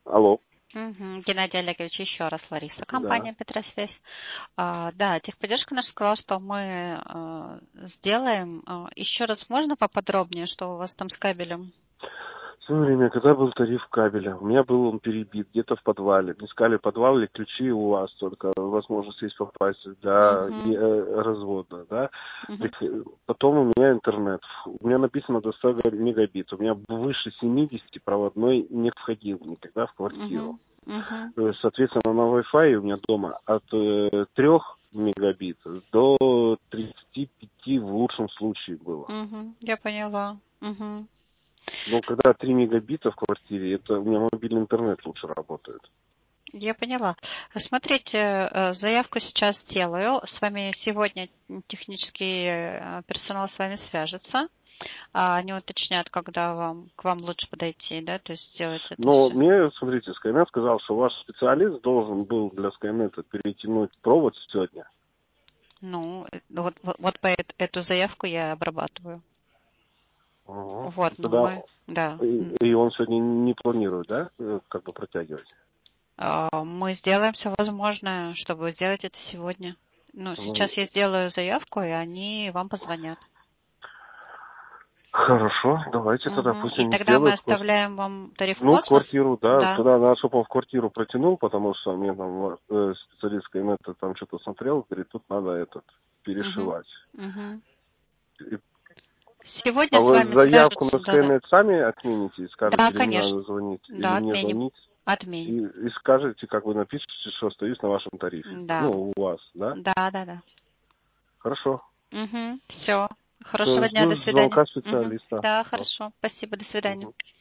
Алло, Геннадий Олегович, еще раз Лариса, да. компания Петросвязь. Да, техподдержка наша сказала, что мы сделаем. Еще раз можно поподробнее, что у вас там с кабелем? В свое время, когда был тариф кабеля, у меня был он перебит где-то в подвале. Мне сказали, подвал или ключи у вас, только возможность есть попасть для Угу, развода, да. угу, Так, потом у меня интернет. У меня написано до 100 мегабит. У меня выше 70 проводной не входил никогда в квартиру. угу, угу, Соответственно, на Wi-Fi у меня дома от 3 мегабит до 35 в лучшем случае было. угу, я поняла. Угу. Но когда 3 мегабита в квартире, это у меня мобильный интернет лучше работает. Я поняла. Смотрите, заявку сейчас сделаю. С вами сегодня технический персонал с вами свяжется. Они уточнят, когда к вам лучше подойти, да, то есть сделать это Но все. мне, смотрите, Skynet сказал, что ваш специалист должен был для Skynet перетянуть провод сегодня. Ну, вот по эту заявку я обрабатываю. Ага. Вот, но Тогда мы, да, и он сегодня не планирует, да, как бы протягивать? мы сделаем все возможное, чтобы сделать это сегодня. Ну, Ну, сейчас я сделаю заявку, и они вам позвонят. хорошо, давайте тогда Мгм. пусть И они тогда мы сделают. оставляем вам тариф Ну, космос. квартиру, да, Да. тогда надо, чтобы он в квартиру протянул, потому что мне там специалист Skynet там что-то смотрел, говорит, тут надо Мгм. перешивать. Мгм. И Сегодня А с вы вами заявку на свяжутся, да. Skynet сами отмените и Да, скажете, или мне конечно. надо звонить, или Да, мне отменим. звонить, Отменим. и скажете, как вы напишите, что остаюсь на вашем тарифе. Да. Ну, у вас, да? Да, да, да. Хорошо. Угу. Все. Все, Хорошего дня, до жду свидания. звонка Угу. специалиста. Да, Всё. хорошо. Спасибо, до свидания. Мгм.